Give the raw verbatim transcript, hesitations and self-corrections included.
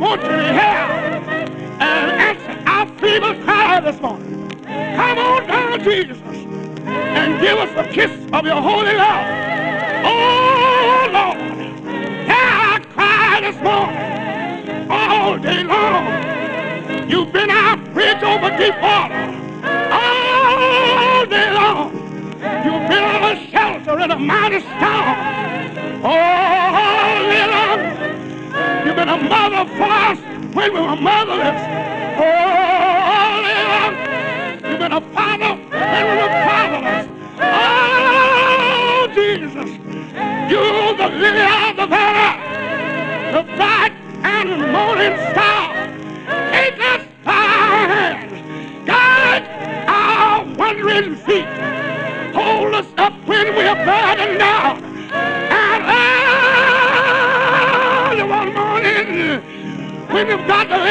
want you to hear and answer our feeble cry this morning. Come on down, Jesus, and give us a kiss of your holy love. Oh, Lord, hear our cry this morning all day long. You've been our bridge over deep water all day long. You've been our shelter in a mighty storm all day long. You've been a mother for us when we were motherless all day long. You've been a father when we were fatherless. Oh, Jesus, you're the lily of the valley, the bright and morning star. Take us by our hands, guide our wandering feet, hold us up when we are burdened down, and early one morning when you've got to